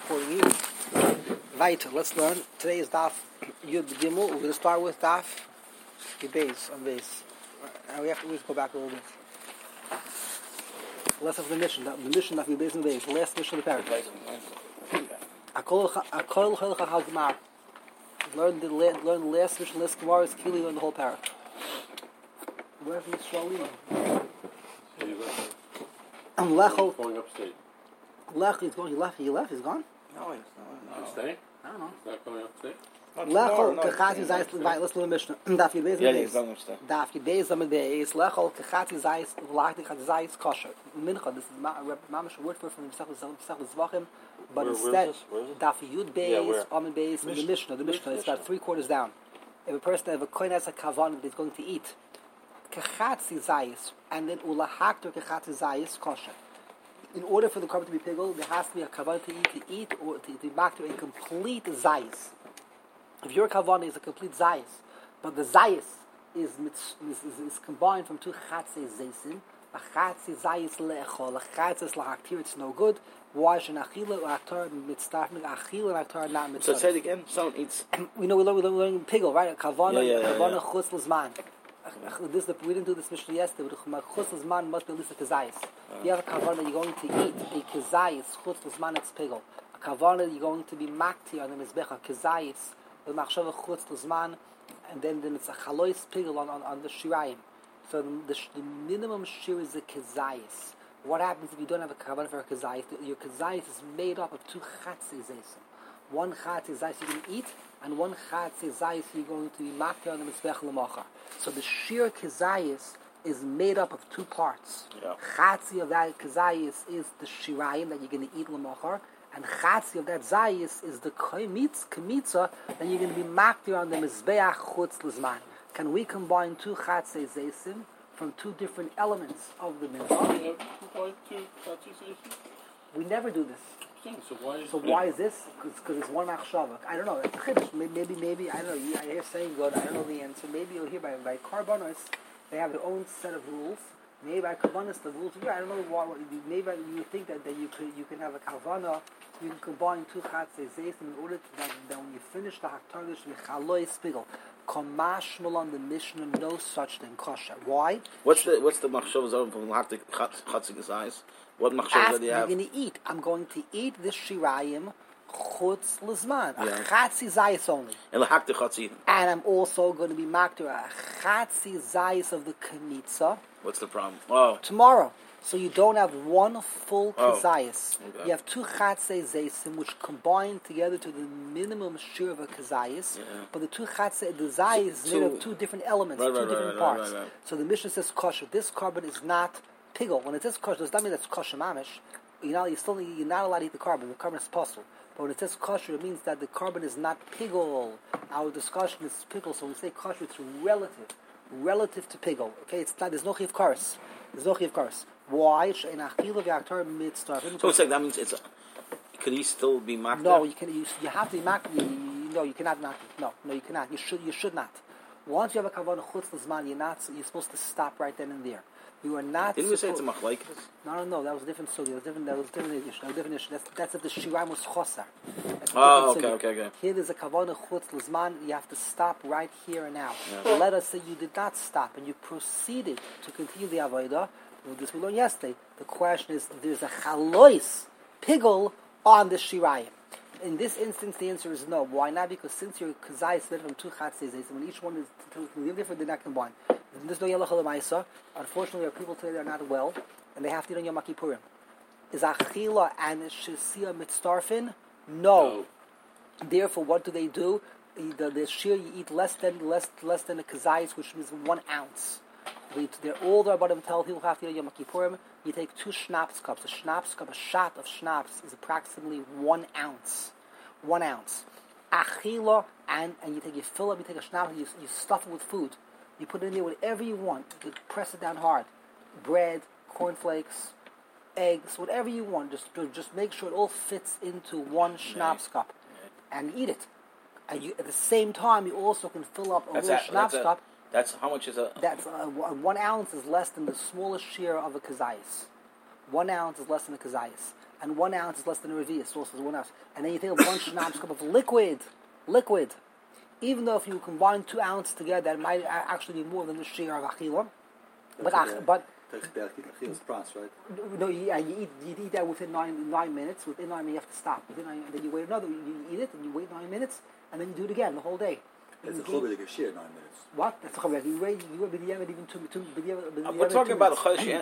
recording here. Weiter, let's learn. Today is Daf Yud Gimel. We're going to start with Daf Yud Beis on base. And we have to go back a little bit. Let's have the mission. The mission Daf Yud Beis on base. The last mission of the parak. Akol Chelcha Hagmar. Learn the last mission. Last Gemara is Kili on the whole parak. Wherever Yisraelim. And Lechel. Going upstate. Lech is going. He left. He's gone. No, he's not. He's staying? I don't know. He's not going upstate? Lechol kachati zayis. Let's learn the Mishnah. Daf Yud Beis. Yeah, he's going upstate. Daf Yud Beis on base. Lechol kachati zayis. Lachti kachati zayis kosher. Mincha. This is mamish word for from Pesach Zvachim. But instead, Daf Yud Beis on base. The Mishnah. The Mishnah. It's about 3 quarters down. If a person, if a kohen has a kavan that he's going to eat, kachatzi zayis, and then ulahakter kachatzi zayis kosher. In order for the carbon to be piggled, there has to be a kavan to eat or to be back to a complete zayis. If your kavan is a complete zayis, but the zayis is combined from 2 chatzei zaysim, a chatzei zayis le'echol, a chatzei lahaktir, it's no good. Why should achila or aktar mitzdarfing achila and aktar not mitzdarfing? So say it again. Someone eats. We know we're learning piggle, right? A kavana chutz l'zman. We didn't do this mission yesterday, but chutz l'zman must be at least a kazayis. If you have a kavana you're going to eat, a kazayis, chutz l'zman, it's piggle. A kavana you're going to be makti on the mizbech, a kazayis, the machshava chutz l'zman, and then it's a chalois piggle on the shirayim. So the minimum shir is a kazayis. What happens if you don't have a kavanah for a kazayis? Your kazayis is made up of 2 chatzei zaysim. 1 chatzei zayis you're going to eat, and 1 chatzei zayis you're going to be makti on the mizbech l'macha. So the sheer kazayis is made up of 2 parts. Yeah. Chatzei of that kazayis is the shirayim that you're going to eat l'macha, and chatzei of that zayis is the kamitza that you're going to be makti on the mizbeach chutz l'zman. Can we combine 2 chatzei zaysim from 2 different elements of the mitzvah? We never do this. So why is this? Because it's one machshava. I don't know. It's a chiddush. Maybe I don't know. I hear saying good. I don't know the answer. Maybe you'll hear by karbanos they have their own set of rules. Maybe by karbanos the rules. I don't know why. Maybe you think that you can have a kavana. You can combine 2 chatzei zeis in order that when you finish the haktardish with chaloy spigel. Kamashmal on the Mishnah, no such thing kosher. Why? What's the machshava zone from chatzing size? What machshava do you have? I'm going to eat. I'm going to eat this shirayim chutz l'zman. A chatzi zayis only. And lahakti chatzi. And I'm also going to be makter a chatzi zayis of the kamitza. What's the problem? Oh. Tomorrow. So you don't have 1 full kazayis. Okay. You have 2 chatzei zaysim, which combine together to the minimum shir of a kazayis. Yeah. But the 2 chatzei, the zayis is made of 2 different elements, 2 different parts. Right. So the Mishnah says kosher. This carbon is not piggle. When it says kosher, does that mean that's kosher mamish? You're not allowed to eat the carbon. The carbon is possible. But when it says kosher, it means that the carbon is not piggle. Our discussion is piggle. So when we say kosher, it's relative to piggle. Okay, it's not. There's no chiv kares. Why? So it's like that means could he still be makti? No, you can. You have to be makti. No, you cannot makti. No, you cannot. You should not. Once you have a kavanah chutz l'zman, you're supposed to stop right then and there. You are not. Didn't we say it's a machlekes? No. That was a different sugi. That was a different issue. That's if the shirayim was chosar. Okay. Here there's a kavanah chutz l'zman. You have to stop right here and now. Yeah. Let us say you did not stop and you proceeded to continue the avodah. This we learned yesterday. The question is, there's a chalois piggle on the shirayim. In this instance, the answer is no. Why not? Because since your kazai is made from 2 chatzei zeis, when each one is different, they're not combined. There's no yelach l'maisa. Unfortunately, there are people today that are not well, and they have to eat on Yom Kippurim. Is achila and shisia mitzdarfin? No. Therefore, what do? The shir you eat less than a kazayis, which means 1 ounce. They're all the Rabbanim tell people have to eat Yom Kippurim. You take 2 schnapps cups. A shot of schnapps is approximately 1 ounce. 1 ounce. Achila, and you fill up, you take a schnapps, you stuff it with food. You put it in there whatever you want. You press it down hard. Bread, cornflakes, eggs, whatever you want. Just make sure it all fits into 1 schnapps cup. And eat it. And at the same time, you also can fill up a little schnapps cup. That's how much is a... That's 1 ounce is less than the smallest share of a kazayis. 1 ounce is less than a kazayis. and 1 ounce is less than a revi'ah, so it's 1 ounce. And then you take 1 schnapps cup of liquid. Even though if you combine 2 ounces together, that might actually be more than the share of achila. But price, right? No, you eat that within 9 minutes. Within 9 minutes, you have to stop. And then you wait another. You eat it, and you wait 9 minutes, and then you do it again the whole day. It's a chubby like a share 9 minutes. What? That's a chubby. You wait b'diavad even two. We're talking about the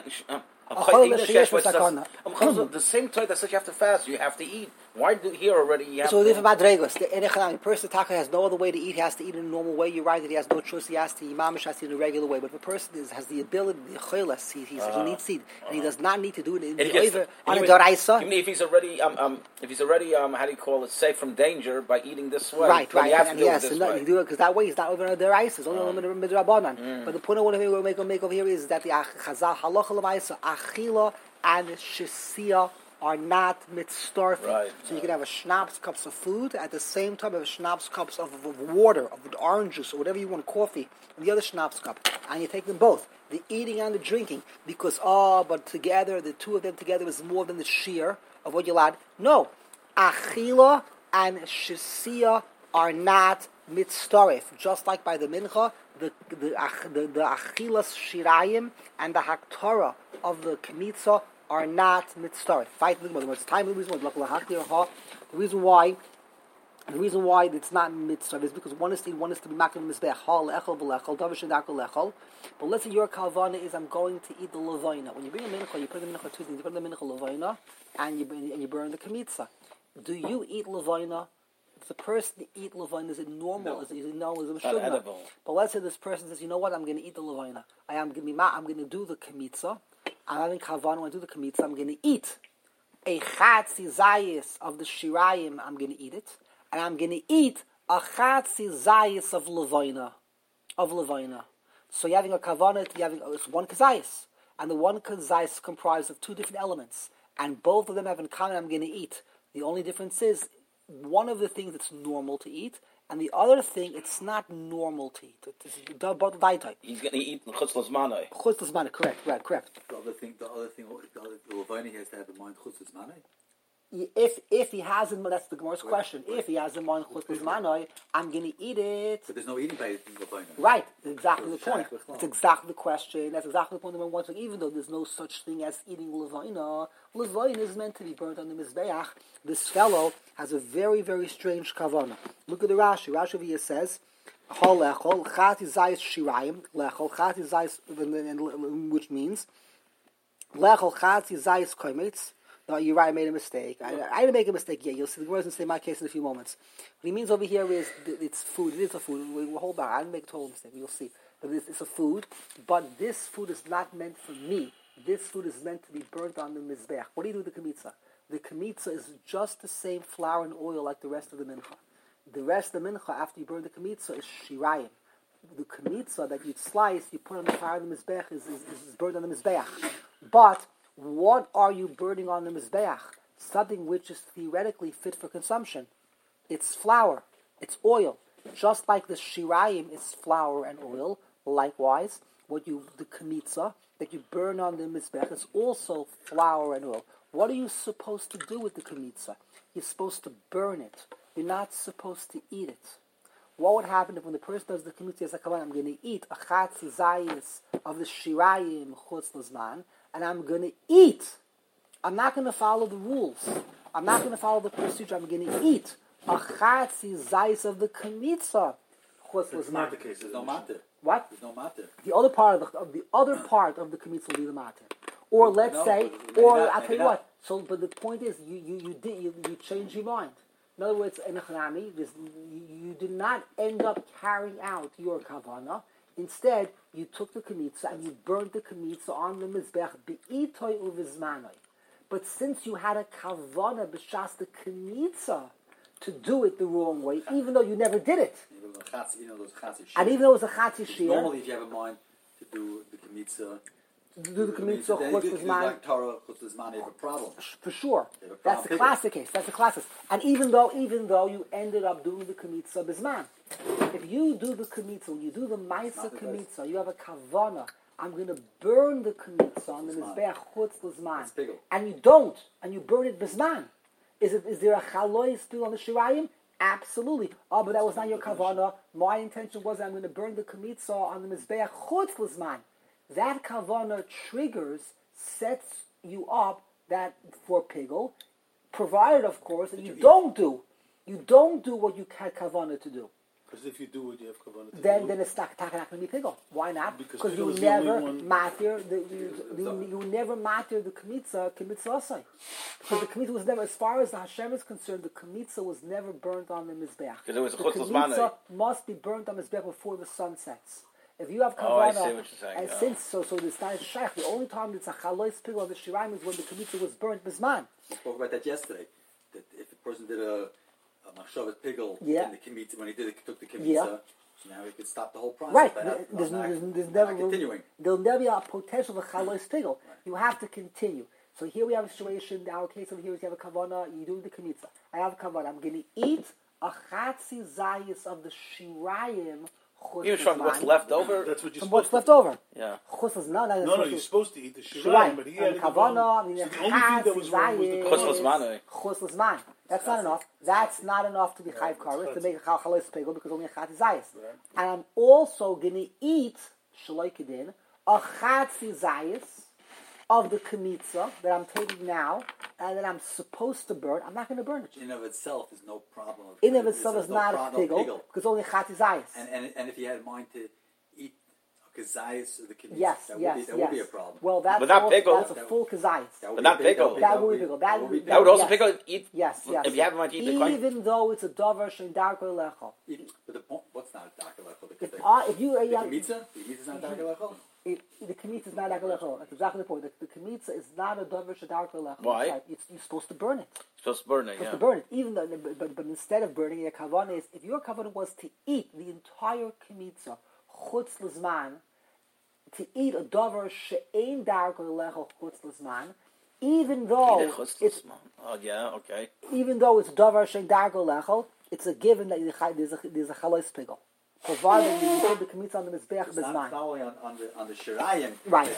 same time that says you have to fast, you have to eat. Why do here already? You have so to. Different madregos. The person has no other way to eat. He has to eat in a normal way. You're right that he has no choice. He has to eat mamish, has to eat in a regular way. But if a person has the ability, the cholas, he needs to eat, and he does not need to do it on a doraisa. Even if he's already how do you call it, safe from danger by eating this way. Right. You have to do yes, it this and way. you do it because that way he's not over on a doraisa. It's only on a midrabanan. But the point I want to make over here is that the chazal halacha lemaisa achila and shisia are not mitzdarfim. Right. So you can have a schnapps cups of food at the same time have a schnapps cups of water, of orange juice or whatever you want, coffee, and the other schnapps cup, and you take them both, the eating and the drinking, because but together the two of them together is more than the shear of what you'll add. No, achila and shisia are not mitzdarif. Just like by the mincha, the achilas shirayim and the haktara of the kmitza are not mitzdarif. The reason why it's not mitzdarif is because one is to be makim mizbech hal echel v'lechel davar shedakol lechel. But let's say your kalvana is I'm going to eat the levaina. When you bring a mincha, you put the mincha two things. You put the mincha levaina and you burn the kmitza. Do you eat levaina? If the person eat levaina, is it normal? No. Is it shugna? But let's say this person says, you know what? I'm going to eat the levaina. I'm going to do the kmitza. I'm having kavan when I do the kmitza. I'm going to eat a chatzi zayis of the shirayim. I'm going to eat it, and I'm going to eat a chatzi zayis of levaina. So you're having a kavanah. It's one kazayis, and the one kazayis is comprised of two different elements, and both of them have in common. I'm going to eat. The only difference is one of the things that's normal to eat, and the other thing it's not normal to eat. It's both daitai. He's going to eat chutz l'zmanai. Chutz l'zmanai, correct. The other thing, the Levine has to have in mind chutz l'zmanai. If he has in mind, that's the Gemara's question. If he has in mind chutz l'zmanai, I'm going to eat it. But there's no eating by Levine. Right, that's exactly the point. That's exactly the question. That's exactly the point that we're wanting. Even though there's no such thing as eating levina, levina is meant to be burnt on the mizbeach. This fellow has a very, very strange kavanah. Look at the Rashi. Rashi over here says, "Hol lechol chati zayis shirayim lechol chati zayis," which means lechol chati zayis kometz. No, you're right. I made a mistake. I didn't make a mistake yet. You'll see the words and say my case in a few moments. What he means over here is it's food. It is a food. We'll hold back. I didn't make a total mistake. You'll see. But it's a food. But this food is not meant for me. This food is meant to be burnt on the mizbeach. What do you do with the kmitza? The kmitza is just the same flour and oil like the rest of the mincha. The rest of the mincha, after you burn the kmitza, is shirayim. The kmitza that you slice, you put on the fire of the mizbeach, is burned on the mizbeach. But what are you burning on the mizbeach? Something which is theoretically fit for consumption. It's flour. It's oil. Just like the shirayim is flour and oil, likewise, the kmitza that you burn on the mizbeach is also flour and oil. What are you supposed to do with the kmitza? You're supposed to burn it. You're not supposed to eat it. What would happen if when the person does the kmitza, he says, I'm going to eat a chatzi zayis of the shirayim chutz l'zman, and I'm going to eat. I'm not going to follow the rules. I'm not going to follow the procedure. I'm going to eat a chatzi zayis of the kmitza chutz l'zman. That's not the case. There's no matter. What? There's no matter. The other part of the kmitza will be the matter. Or let's I'll tell you what. So, but the point is, you changed your mind. In other words, in Echanami, you did not end up carrying out your kavanah. Instead, you took the kmitza and you burned the kmitza on the mizbech be'itoy uvizmanoi. But since you had a kavanah b'shas the kmitza to do it the wrong way, even though you never did it, and even though it was a chatzi shir, normally if you have a mind to do the kmitza. To do the kmitza chutz l'zman, like Torah chutz l'zman, you have a problem. For sure, that's the classic case. That's the classic. And even though you ended up doing the kmitza b'zman, if you do the kmitza, when you do the ma'isa kmitza, you have a kavanah I'm going to burn the kmitza on the mizbeach chutz l'zman, Pigel. and you don't, and you burn it bisman. Is there a chalois still on the shirayim? Absolutely. Oh, but that was not your kavana. My intention was I'm going to burn the kmitza on the mizbeach chutz l'zman. That kavana triggers, sets you up that for pigel, provided, of course, that you don't do what you had kavana to do. Because if you do what you have kavanah to Then do, it's not going to be pigel. Why not? Because you pigel is the never only one- matter you never matter the kmitza asay. Because the kmitza was never, as far as the Hashem is concerned, the kmitza was never burnt on the mizbeach. Because it was The chutz l'zman. kmitza must be burnt on the mizbeach before the sun sets. If you have Oh, I see kavana, what you're saying, and yeah. since so it's not shaykh. The only time it's a chalois pigel of the shiraim is when the kmitza was burnt bisman. We spoke about that yesterday. That if a person did a machshavet pigel Yeah. in the kimitza, when he took the kimitza, Yeah. now he could stop the whole process. Right. by not- There's not never continuing. There'll never be a potential of a chalois pigel. You have to continue. So here we have a situation. Our case over here is you have a kavana. You do the kmitza. I have a kavana. I'm going to eat a chatzi zayis of the shirayim. Even from what's left over. that's what you're From supposed what's to left over. Yeah. Chutz is not. No, you're supposed to eat the shirayim, Shirayim. but he And had the it kavana. I mean, so the only thing that was wrong was the Chutz kavana. l'zman. Chutz l'zman. That's not enough. That's not enough to be chayv karet to make a chalois pigel because only a chatzi zayis. And I'm also going to eat shaloi kedin a chatzi zayis of the kmitza that I'm taking now and that I'm supposed to burn. I'm not going to burn it. In and of itself is no problem. In and of itself is no not a problem, pigel because only chatzi zayis. And if you had in mind to eat a kazayas of the kimitza, Yes, that yes, would be a problem. Well, that's But not also, pigel. that's a full kazayis. That would But be not a big- pigel. That would be pigel. That would be That would also yes. pick up eat. Yes, yes. If you haven't mind to eat the coin. Even though it's a davar shein darko lecho. But the point, what's not a dark level? If The you kimitza? The kimitza is not dark level? the kmitza is not darko lecho. That's exactly the point. The kmitza is not a davar shein darko lecho. Why? You're supposed to burn it. Supposed to burn it, Supposed yeah. to burn it. Even though, but instead of burning, your kavanah is if your kavanah was to eat the entire kmitza chutz l'zman, to eat a davar she'ein darko lecho chutz l'zman, even though Eat it, chutz it's l'zman. Oh, yeah, okay. even though it's davar she'ein darko lecho, it's a given that there's a chalois pigel. Provided you put the kmitza on the mizbeach It's not bisman. following on the shirayim. Right.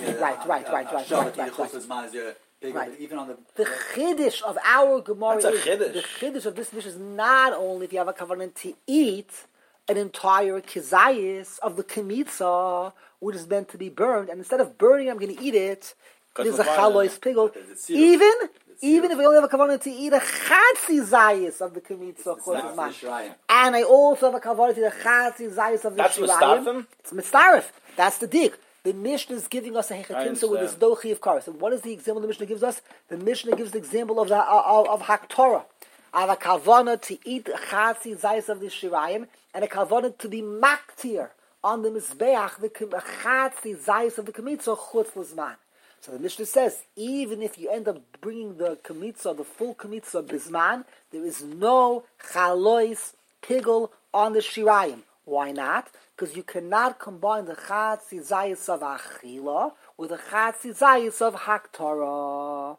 Right. Even on the The chiddush of our Gemara That's a is chiddush. the chiddush of this mission is not only if you have a covenant to eat an entire kizayis of the kmitza, which is meant to be burned, and instead of burning, I'm going to eat it. There's a it's fine, chalois pigel. It's syrup. Even if I only have a kavanah to eat a chatzi zayis of the kmitza, It's not for the shirayim. and I also have a kavanah to eat a chatzi zayis of the That's shirayim, mistarfim? it's mistarif. That's the dik. The Mishnah is giving us a hechatimsa with this understand. dochi of karas. And what is the example the Mishnah gives us? The Mishnah gives the example of the of haktorah. I have a kavanah to eat chatzi zayis of the shirayim, and a kavanah to be maktir on the mizbeach the chatzi zayis of the kmitza chutz l'zman. So the Mishnah says, even if you end up bringing the kmitza, the full kmitza bisman, there is no chalois pigel on the shirayim. Why not? Because you cannot combine the chatzi zayis of achila with the chatzi zayis of haktorah.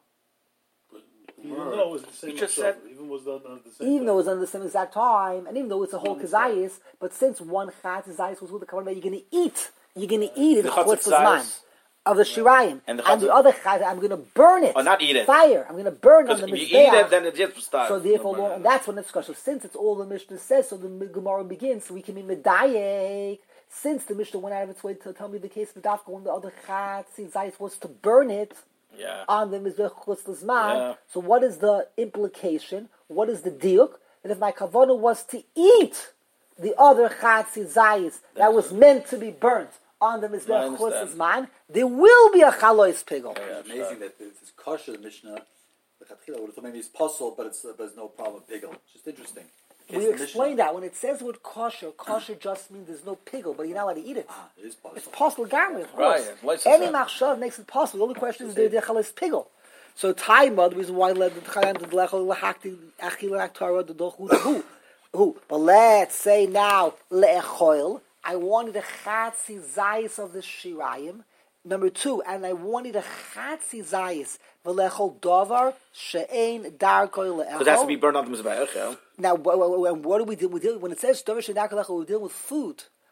Even though it was the same You just machshava, said- even was done at the same Even time. though it was on the same exact time, and even though it's a whole kazayis, but since one chatzi zayis was with the kavanah, you're going to eat it The chutz chatzit l'zman zayis. of the shirayim, And the and the chatzit- other chatzi, I'm going to burn it. Oh, not eat it. Fire. I'm going to burn on Because the if you eat mizbeach. it, then it just starts. So therefore, and that's when it's discussed. So since it's all the Mishnah says, so the Gemara begins, so we can be medayek. Since the Mishnah went out of its way to tell me the case of Dafka when the other chatzi zayis was to burn it Yeah. on the mizbech chutz l'zman. Yeah. So what is the implication? What is the diuk? That if my kavanah was to eat the other chatzi zayis that was meant to be burnt on the I mizbech chutz understand. l'zman, there will be a chalois pigel. Yeah, It's amazing that this kosher Mishnah, the Chatchila would have thought maybe it's puzzle, but there's no problem pigel. It's just interesting. We explained that when it says the word kosher, kosher just means there's no pigel, but you're not allowed to eat it. It is puzzle. It's possible garment, of course. Right, what's Any the- machshav makes it possible. The only question is the chalas pigel. So Taima, the reason why led the Chayam to the lechol lahakti achil Torah the dochu who. But let's say now leechoil. I wanted a chatzi zayis of the shirayim. Number 2, and I wanted a chatzi zayis v'lechol davar she'ein darkoi leechol. Because it has to be burned on the mizbeach, yeah. Now, what do we do? We deal when it says davar she'ein darkoi leechol. We deal with food.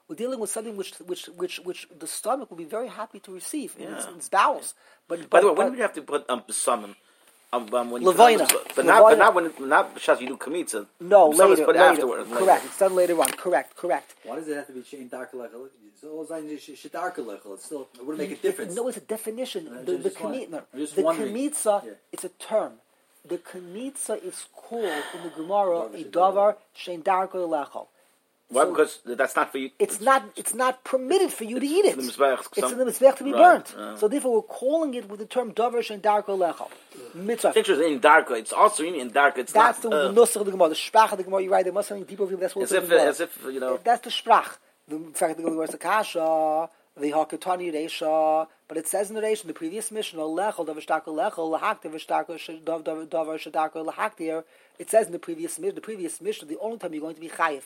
We're dealing with something which the stomach will be very happy to receive in Yeah. its bowels. But By the way, when do you have to put summon? When you Levina. but not when B'shas you do kamitza. no, Someone's later. put later. afterwards. Correct. Later. It's done later on. Correct. Why does it have to be chain darker lechel? It's still, it wouldn't make a difference. No, it's a definition. I The just kamitza, want- I'm just the wondering. kamitza, Yeah. it's a term. The kamitza is called in the Gemara a Davar davar shein darko lechol. Why? So Because that's not for you. it's not permitted for you to eat it. the mizbeach, It's in the mizbeach to be Right, burnt. yeah. So therefore, we're calling it with the term davar shein darko lechol. Mitzvah. Pictures in darka. It's also in darka. It's That's not. the nusach of the Gemara, the sprach of the Gemara. You write there must something deeper view. That's what As it's if, the Gemara. That's That's the sprach. The fact that the Gemara is the kasha, the hakatani reisha, but it says in the reisha, the previous mission, lechol davar shtako lechol lahak davar shtako davar shtako lahak there. It says in the previous mission, the only time you're going to be chayiv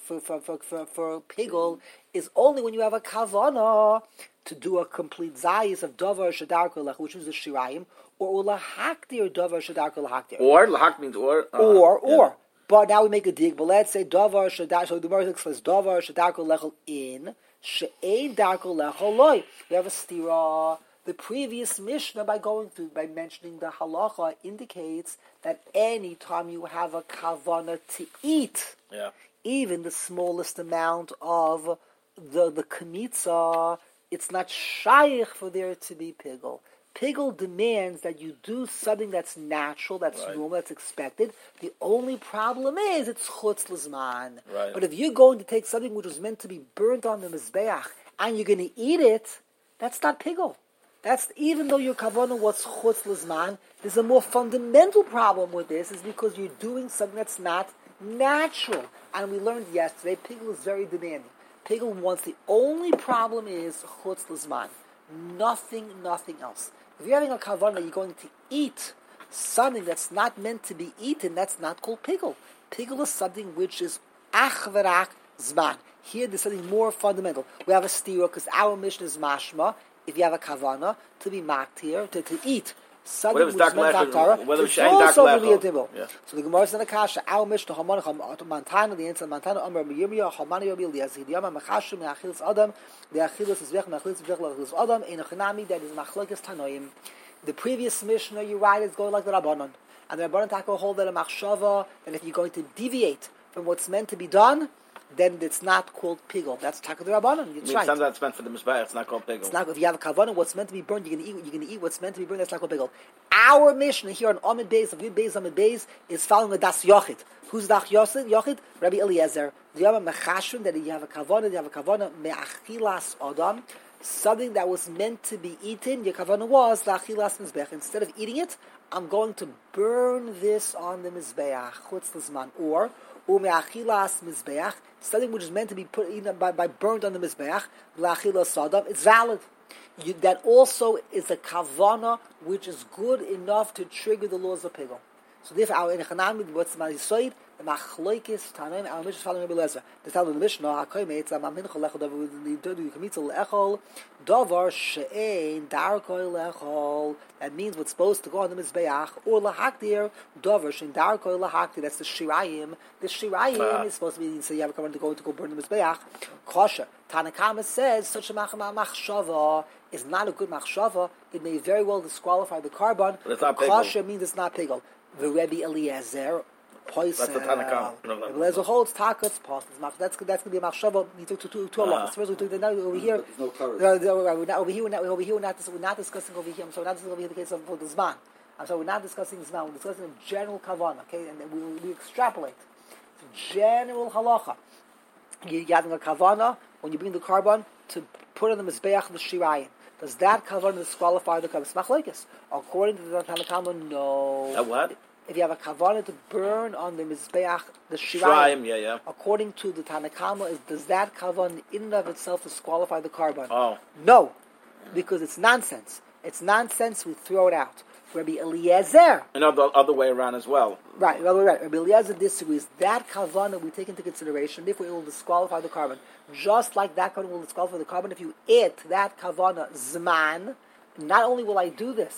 for pigel is only when you have a kavana to do a complete zayis of davar shadarko lechol, which is the shirayim, or lahak there davar shadarko lahak there. or lahak means or. Or. But now we make a dig. But let's say davar shadar. So the Gemara explains davar shadarko lechol in she'ein darko lechol loy. We have a stira. The previous Mishnah, by mentioning the halacha, indicates that any time you have a kavana to eat, Yeah. even the smallest amount of the kamitza, it's not shaykh for there to be pigel. Pigel demands that you do something that's natural, that's Right. normal, that's expected. The only problem is it's chutz l'zman. Right. But if you're going to take something which was meant to be burnt on the mizbeach and you're going to eat it, that's not pigel. That's even though your kavanah was chutz l'zman, there's a more fundamental problem with this, is because you're doing something that's not natural. And we learned yesterday, pigel is very demanding. Pigel wants, the only problem is chutz l'zman. Nothing else. If you're having a kavanah, you're going to eat something that's not meant to be eaten, that's not called pigel. Pigel is something which is ach v'rak zman. Here there's something more fundamental. We have a stira, because our mission is mashma, if you have a kavana, to be maktir, to eat something which is meant to whether it's it's dark also lechel. going to be a dibble. Yeah. So the Gemara is in the kasha, our mission, Mantana, the answer, Mantana, Amr, Yirmiyah, Hamani, Yobil, Yazid, Yama, Machashim, Achilles Adam, the Achilles is Vech, Achilles Vech, Achilles Adam, in a Chanami, that is Machlokes Tanoim. The previous Mishnah you write is going like the Rabbanon. And the Rabbanon take a hold that a machshava, that if you're going to deviate from what's meant to be done, then it's not called pigel. That's Taka the Rabbanon. It's right. Sometimes that's meant for the mizbeach. It's not called pigel. It's not, if you have a kavanah, what's meant to be burned, you're going to eat what's meant to be burned, that's not called pigel. Our Mishnah here on Amid Beis, of Yud Beis, Amid Beis, is following a Das Yochid. Who's Das Yochid? Rabbi Eliezer. You have a mechashrim, that you have a kavanah, me'achilas adam, something that was meant to be eaten, your kavanah was la'achilas mizbeach. Instead of eating it, I'm going to burn this on the mizbeach, chutz l'zman, or me'achilas mizbeach, something which is meant to be put eaten by burned on the mizbeach, la'achilas adam, it's valid. That also is a kavanah which is good enough to trigger the laws of pigel. So therefore, our Enechanami, what's the Ma'isayid, the Machloikis, Tanaim, our Mishnah is following Rabbi Eliezer. The Talmud of the Mishnah, HaKoyim, Eitz, Amamin, Cholechol, Davar, Kamitzel, Echol, Davar, She'ein, Darkoi, Lechol. That means what's supposed to go on the Mizbeach, or Lahakdir, Davar, She'ein, Darkoi, Lahakdir, that's the Shirayim. The Shirayim is supposed to be, so you have a command to go burn the Mizbeach. Kosher. Tanakama says, such a machshava is not a good machshava. It may very well disqualify the carbon. But it's not pigel. Kosher means it's not pigel. The Rebbe Eliezer, That's the Tanakh. Rebbe Eliezer holds takas, that's going to be a machshava. He took two halachas. First we took the now over here. But there's no courage. Over here, we're not discussing over here. I'm sorry, we're not discussing over here the case of the Zman. I'm sorry, we're not discussing Zman. We're discussing a general kavanah. Okay, and then we extrapolate. It's a general halacha. You're having a kavanah when you bring the carbon to put on the mizbeach the shirayim. Does that kavanah disqualify the carbon? Smachlekes. According to the Tanakama, no. What? If you have a kavanah to burn on the mizbeach the shirayim, Yeah. according to the Tanakama, does that kavanah in and of itself disqualify the carbon? Oh. No, because it's nonsense. It's nonsense. We throw it out. Rabbi Eliezer. And the other way around as well. Right. Rabbi Eliezer disagrees. That kavanah we take into consideration. Therefore, it will disqualify the carbon. Just like that kavanah will disqualify the carbon, if you eat that kavanah zman, not only will I do this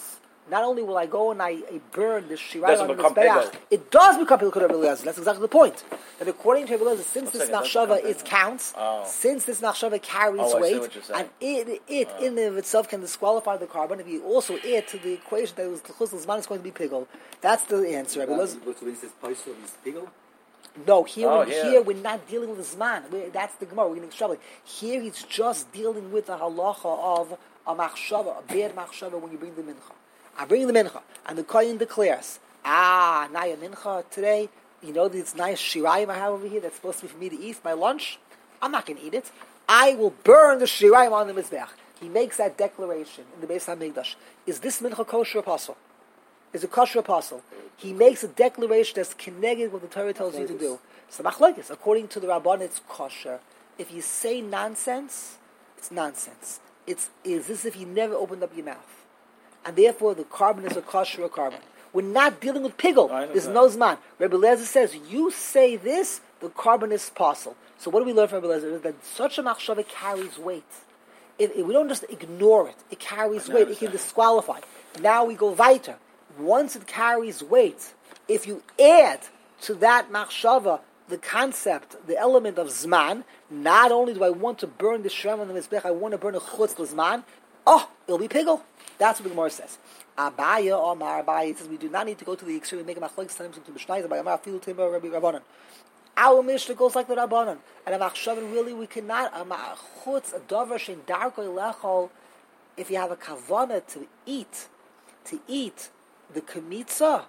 not only will I go and I burn the shirayim Doesn't on the become mizbeach, pigul. it does become pigul Rabbi Eliezer. That's exactly the point. That according to Rabbi Eliezer, since this second, doesn't machshava become it counts, Oh. since this machshava carries Oh, I see weight, what you're saying. and it in and of itself can disqualify the carbon. If you also add to the equation that it was the chus l'zman is going to be pigul, that's the answer. Rabbi Eliezer. What's when he says paisel, he's pigel? No, here we're not dealing with the zman. That's the Gemara. We're going to struggle. Here he's just dealing with the halacha of a machshava, a bad machshava when you bring the mincha. I bring the mincha, and the kohen declares, naya mincha today. You know this nice shirayim I have over here that's supposed to be for me to eat my lunch. I'm not going to eat it. I will burn the shirayim on the mizbeach. He makes that declaration in the Beis Hamikdash. Is this mincha kosher apostle? Is a kosher apostle? He makes a declaration that's connected with what the Torah tells you to do. So machlokes, according to the Rabban, it's kosher. If you say nonsense, it's nonsense. It's as if you never opened up your mouth. And therefore the carbon is a kosher carbon. We're not dealing with pigul. There's no zman. Rabbi Eliezer says, you say this, the carbon is apostle. So what do we learn from Rabbi Eliezer? That such a machshava carries weight. If we don't just ignore it. It carries weight. It can disqualify. Now we go weiter. Once it carries weight, if you add to that machshava the concept, the element of zman, not only do I want to burn the shrem on the mizbech, I want to burn a chutz l'zman, it'll be pigul. That's what the Gemara says. Abaya or Abaye says we do not need to go to the extreme and make a machlokes times into Mishnayos. Abaya Amar Filu Timber Rabbi Rabbanan. Our Mishnah goes like the Rabbanan, and a machshavin really we cannot a chutz a davar shein darkoi lechol. If you have a kavana to eat the kamitza,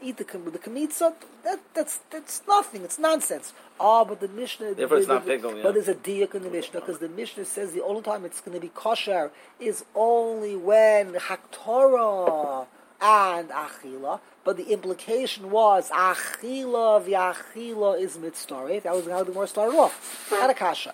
that's nothing. It's nonsense. But the Mishnah, therefore it's not pigul, but there's a diuk in the Mishnah because the Mishnah says the only time it's going to be kosher is only when haktorah and achila. But the implication was achila v'achila is mitzvah. That was how the Gemara started off. Not a kasha.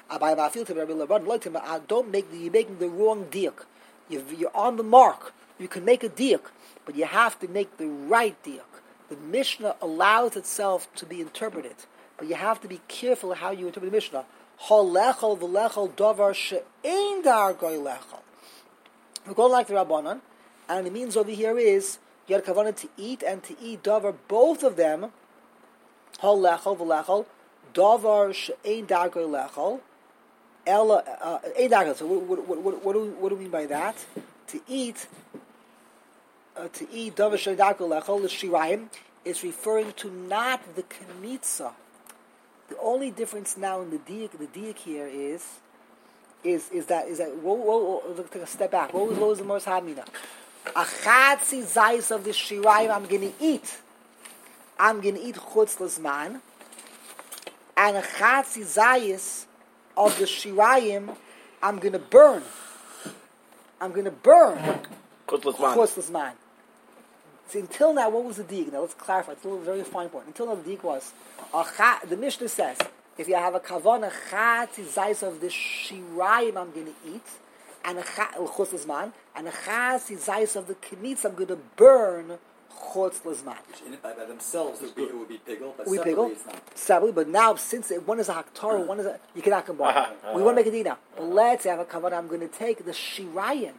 Don't make you're making the wrong diuk. You're on the mark. You can make a diuk, but you have to make the right diuk. The Mishnah allows itself to be interpreted, but you have to be careful of how you interpret the Mishnah. Halechol v'lechol davar she'ein dargoi lechol. We're going like the Rabbanan, and it means over here is you had kavanah to eat and to eat davar, both of them. Halechol v'lechol davar she'ein dargoi lechol. Ein dargoi. So what do we mean by that? To eat davar she'ein dargoi lechol the shirayim is referring to not the kemitza. The only difference now in the diuk here is that whoa, take a step back. What was the most hamina? A chatzi zayis of the shirayim I'm going to eat chutz l'zman, and a chatzi zayis of the shirayim I'm going to burn chutz l'zman. See, until now, what was the diuk? Now let's clarify. It's a very fine point. Until now, the diuk was the Mishnah says if you have a kavanah chatzi zayis of the shirayim I'm going to eat, and a chutz l'zman, and a chatzi zayis of the kemitz I'm going to burn chutz l'zman. By themselves, it would be pigul, but separately it's not. Separately, but now since one is a haktarah, one is a you cannot combine. We want to make a diuk now. But let's say I have a kavanah. I'm going to take the shirayim,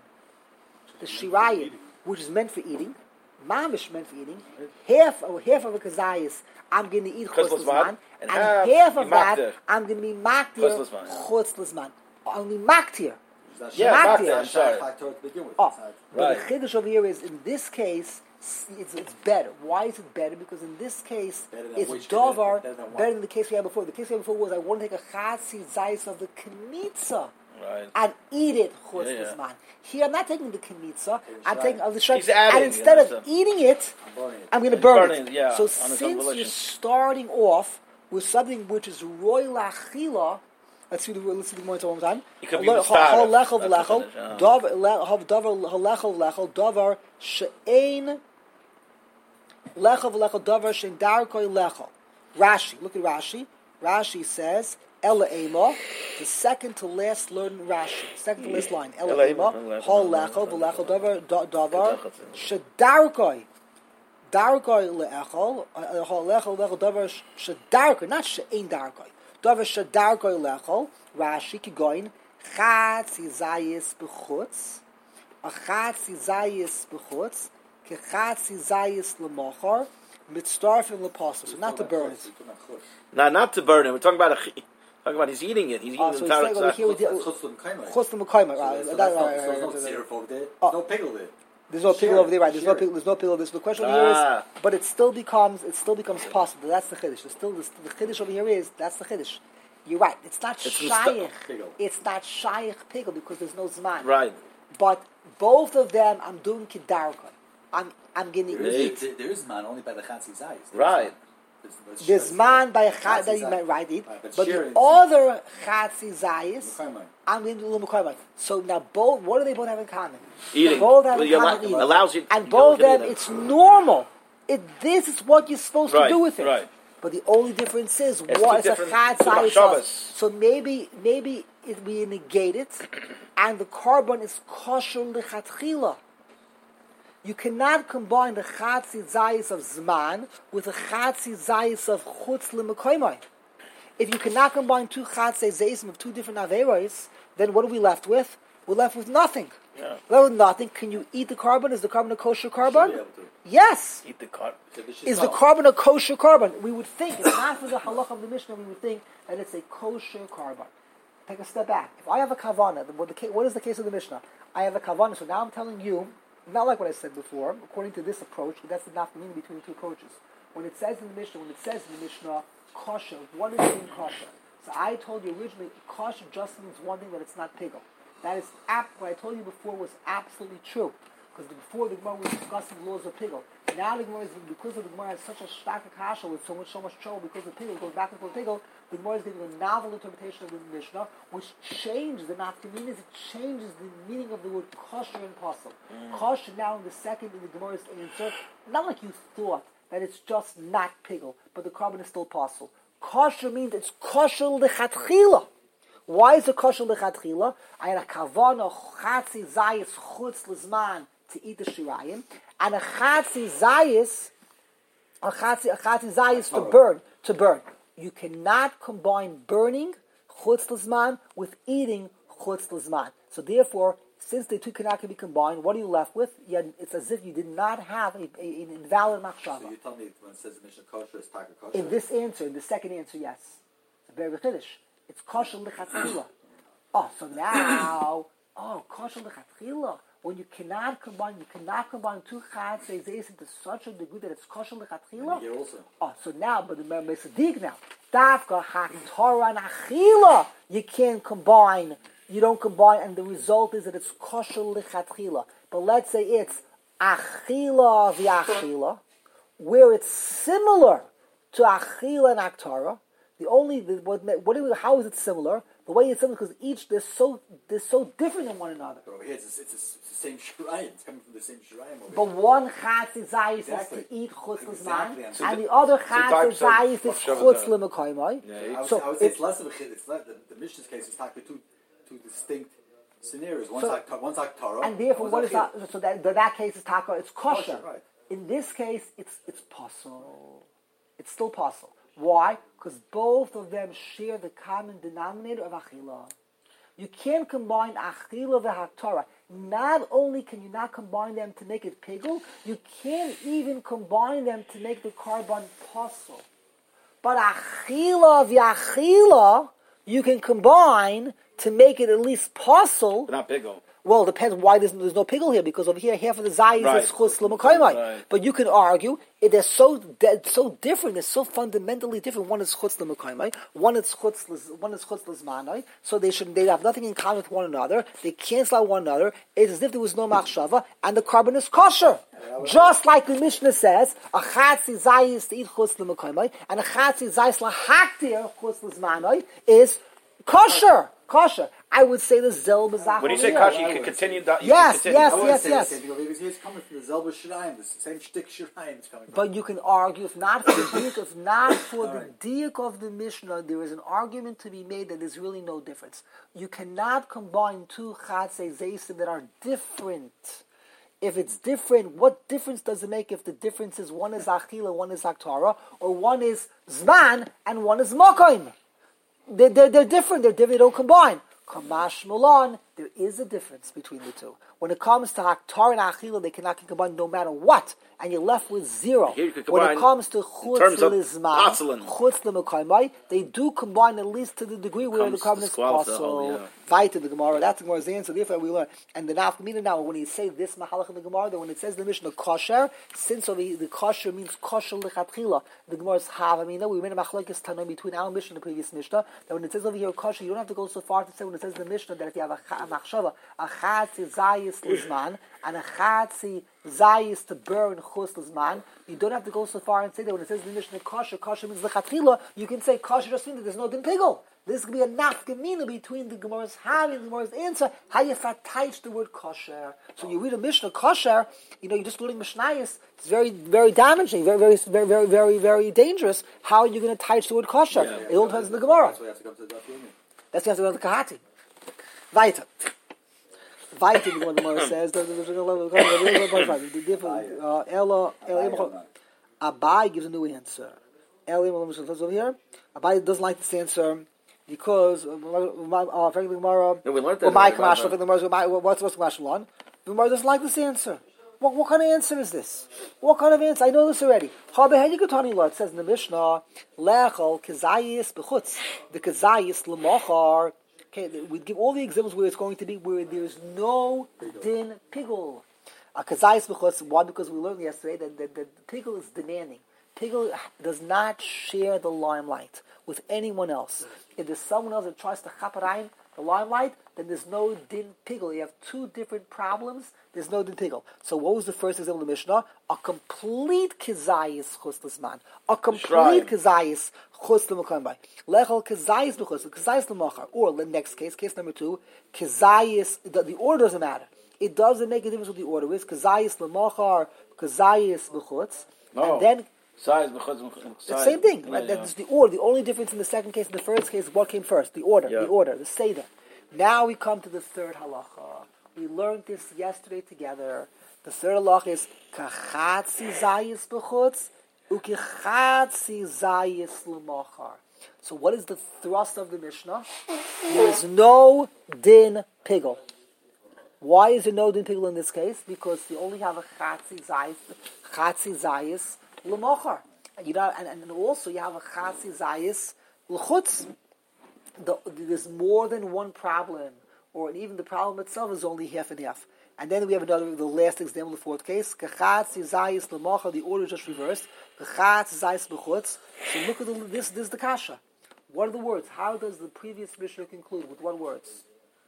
which is meant for eating. Mamish meant for eating. Half of a kazayis I'm going to eat chutz l'zman, and half of that I'm going to be maktir chutz l'zman. Only maktir. Maktir. I'm sorry. But the chiddush over here is in this case it's better. Why is it better? Because in this case it's davar better than the case we had before. The case we had before was I want to take a chatzi zayis of the kemitza. Right. And eat it chutz l'zman. Here I'm not taking the kemitza. I'm taking the shred, adding, and instead of eating it, I'm going to burn it. Yeah, so since you're starting off with something which is roy lachila, let's see the more time. It could be the start. Davar she'ein lechol davar she'ein darkoi lechol. Rashi, look at Rashi. Rashi says. Ela Ema, the second to last learn Rashi, second to last line. Ela Ema, Hol Lechol, V'Lechol Davar, Shedarkoi Leechol, Hol Lechol Davar Shedarkoi, not She'ein Darkoi, Davar Shedarkoi Leechol, Rashi, Kigoin, Chatzi Zayis B'chutz, a Chatzi Zayis B'chutz, kechatzi zayis l'mochar mitzdarfim l'pasel. So not to burn it. No, not to burn it. We're talking about he's eating it. He's eating the So entire he's saying over here with the chutz l'mekayma. There's no syrup over there. There's no pickle there. There's no pickle over there, right? There's no pickle over there. So the question over here is, but it still becomes possible. That's the chiddush. The chiddush over here is that's the chiddush. You're right. It's not shaykh. It's not shaykh pickle because there's no zman. Right. But both of them, I'm doing kedarka. I'm going to eat. There is man only by the chatzi zayis. Right. There's man by a chatzi that you might right eat, but the other chatzi zayis, I'm going to do l'mukaymai. So now both, what do they both have in common? Eating. They both have in common eating. Allows you. And both of them, it's normal. This is what you're supposed to do with it. Right. But the only difference is It's what is a chatz zayis. So maybe we negate it, and the carbon is kosher lechatchila. You cannot combine the chatzi zayis of zman with the chatzi zayis of chutz l'mekoymai. If you cannot combine two chatzi zayis of two different averos, then what are we left with? We're left with nothing. Yeah. We're left with nothing. Can you eat the carbon? Is the carbon a kosher carbon? Yes. Eat the carbon. Is the carbon a kosher carbon? We would think, if not for the halach of the Mishnah, we would think that it's a kosher carbon. Take a step back. If I have a kavanah, what is the case of the Mishnah? I have a kavanah, so now I'm telling you, not like what I said before, according to this approach, that's the nafkamina between the two approaches. When it says in the Mishnah, kosher, what does it mean kosher? So I told you originally, kosher just means one thing, that it's not pigel. That is, what I told you before was absolutely true. Because before the Gemara was discussing the laws of pigel. Now the Gemara is, because the Gemara has such a stark kasha with so much trouble because of pigel, goes back and forth pigel, the Gemara is giving a novel interpretation of the Mishnah, which changes the nafkaminas, it changes the meaning of the word kosher and pasul. Kosher now in the Gemara's answer, not like you thought that it's just not pigel, but the carbon is still pasul. Kosher means it's kosher lechatchila. Why is it kosher lechatchila? I had a kavana chatzi zayis chutz lezman to eat the shirayim, and a chatzi zayis to burn. You cannot combine burning chutz lezman with eating chutz lezman. So therefore, since the two cannot be combined, what are you left with? It's as if you did not have an invalid machshava. So you tell me when it says Mishnah kosher, it's taka kosher? In this answer, in the second answer, yes. It's a very chiddush. It's kosher lechatchila. So now, kosher lechatchila. When you cannot combine two chatzei zayis into such a degree that it's kosher lechatchila. Here also. So now, but remember, it's a dig now. Dafka haktorah and achila. You can't combine. You don't combine, and the result is that it's kosher lechatchila. But let's say it's achila v'achila, where it's similar to achila and aktara. How is it similar? The way it's similar because they're so different than one another. But over here, it's the same shirayim. It's coming from the same shirayim. But one chatzi zayis is to eat chutz l'zman, and the other chatzi zayis is chutz l'mekoymai. So I would say it's less of a chid. The Mishnah's case is talking two distinct scenarios. One's like Torah, and therefore, what is that? So that case is taka. It's kosher. Right. In this case, it's pasul. It's still pasul. Why? Because both of them share the common denominator of achila. You can't combine achila v'haktara. Not only can you not combine them to make it pigul, you can't even combine them to make the carbon pasul. But achila v'achila, you can combine to make it at least pasul. But not pigul. Well, it depends why there's no pigul here, because over here half of the zayis is chutz l'mekoymai. But you can argue they're so different. They're so fundamentally different. One is chutz l'mekoymai, one is chutz l'zmanai. So they have nothing in common with one another. They cancel out one another. It's as if there was no machshava, and the carbon is kosher. Just like the Mishnah says, a chatzi zayis to eat chutz l'mekoymai, and a chatzi zayis lahaktir chutz l'zmanai is kosher. Kosher. I would say the zel b'zach. When you say kosher, you can continue. Yes. It's coming from the zel b'shirayim, the same shtick shirayim is coming from. But you can argue, if not for the diuk of the Mishnah, there is an argument to be made that there's really no difference. You cannot combine two chatzei zaysim that are different. If it's different, what difference does it make if the difference is one is achila, one is aktara, or one is zman and one is makoim? They're different. They don't combine. Kamash Mulan, there is a difference between the two. When it comes to Haktar and Achila, they cannot be combined no matter what. And you're left with zero. When it comes to Chutz Lizman, Chutz L'Mekaymai, they do combine at least to the degree where the carbon is possible. Fight in the Gemara. That's the Gemara's answer. Therefore, we learn. And the Nafkamina now, when you say this Mahalach in the Gemara, then when it says the Mishnah kosher, since the kosher means kosher lechatchila, the Gemara's havamina. We made a machlokes Tanoim between our Mishnah and the previous Mishnah. That when it says over here kosher, you don't have to go so far to say when it says the Mishnah that if you have a machshava, a chatzi zayis lizman and a chatzi zayis to burn chus lizman, you don't have to go so far and say that when it says the Mishnah kosher, kosher means lechatchila. You can say kosher just means that there's no din pigel. This could be a nafkamina between the Gemara's having and the Gemara's answer. How you fataish the word kosher. So you read a Mishnah kosher, you're just learning Mishnayos. It's very, very damaging, very, very, very, very, very, very dangerous. How are you going to taich the word kosher? It all depends on the Gemara. That's why you have to come to the Daf Yomi. That's why you have to go to the Kahati. Weiter. Weiter, the Gemara says. Abai gives a new answer. Over here. Abai doesn't like this answer. Because we learned that. What's the question on? The Gemara doesn't like this answer. What kind of answer is this? What kind of answer? I know this already. It says in the Mishnah, Lechol kezayis b'chutz, the kezayis l'mochar. Okay, we give all the examples where it's going to be where there's no din pigul. A kezayis b'chutz. Why? Because we learned yesterday that the pigul is demanding. Pigul does not share the limelight with anyone else. If there's someone else that tries to chaparayim the limelight, then there's no din pigul. You have two different problems. There's no din pigul. So what was the first example of the Mishnah? A complete kezayis chus l'zman. A complete kezayis chus l'mekaymai. Lechol kezayis b'chus, kezayis l'machar. Or the next case number 2, kezayis. The order doesn't matter. It doesn't make a difference what the order is. Kezayis l'machar, kezayis b'chutz, and then. The same thing, right? That's the order. The only difference in the second case and the first case is what came first. The order, the seder. Now we come to the third halacha. We learned this yesterday together. The third halacha is kachatzi zayis b'chutz ukichatzi zayis l'machar. So what is the thrust of the Mishnah? There is no din pigul. Why is there no din pigul in this case? Because you only have a chatzi zayis l'mochar. And also you have a chatzi zayis l'chutz. There's more than one problem, or even the problem itself is only half and half. And then we have the last example, the fourth case. Kachatzi zayis l'mochar. The order is just reversed. Kachatzi zayis l'chutz. So look at this. This is the kasha. What are the words? How does the previous Mishnah conclude? With what words?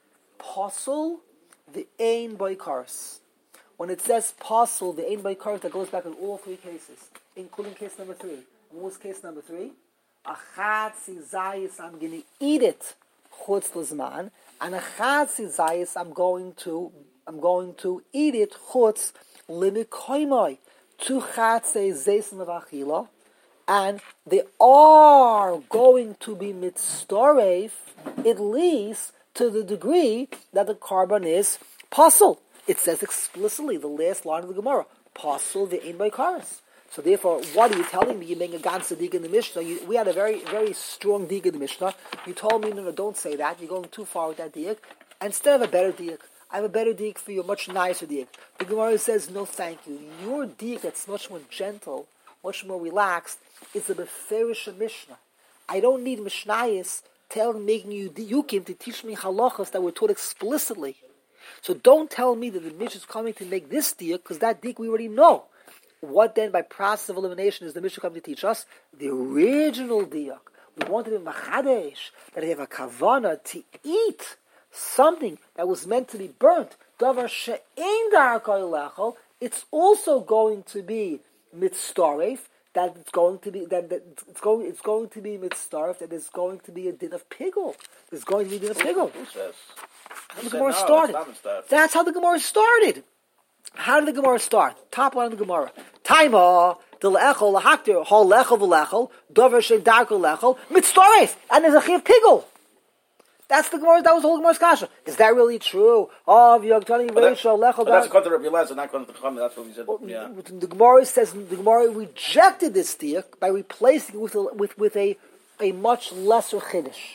Pasul the ein boikaris. When it says pasul the ein boikaris, that goes back in all three cases, including case number 3. What was case number 3? Achatzi zayis, I'm going to eat it, chutz l'zman, and achatzi zayis, I'm going to eat it, chutz l'mekaymai, two chatzei zeisen l'vachila, and they are going to be mitztoref, at least to the degree that the carbon is pasul. It says explicitly, the last line of the Gemara, pasul the ein boikaris. So therefore, what are you telling me? You're making a ganze dig in the Mishnah. We had a very, very strong dig in the Mishnah. You told me, no, don't say that. You're going too far with that dig. Instead of a better dig, I have a better dig for you, a much nicer dig. The Gemara says, no thank you. Your dig that's much more gentle, much more relaxed, is the Beferish Mishnah. I don't need Mishnayos making you diyukim to teach me halachas that were taught explicitly. So don't tell me that the Mishnah is coming to make this dig, because that dig we already know. What then, by process of elimination, is the Mishnah coming to teach us? The original diak. We wanted in Machadesh that they have a kavana to eat something that was meant to be burnt. Davar she'ein darkei lechol. It's also going to be mitztoref. That it's going to be it's going to be mitztoref. That there's going to be a din of pigul. There's going to be a din of pigul. How the Gemara started. That's how the Gemara started. How did the Gemara start? Top line of the Gemara. Taima, the le'echol, lahaktir, hol lechol v'lechol, dover she'en darkol lechol, mitztoref, and there's a chiv pigul. That's the Gemara, that was the whole Gemara's kasha. Is that really true? Oh, you're telling me, lechol, that's according to Rabbi Elazar, not according to Chachamim, that's what we said. Yeah. The Gemara says, the Gemara rejected this diak by replacing it with a much lesser chiddush.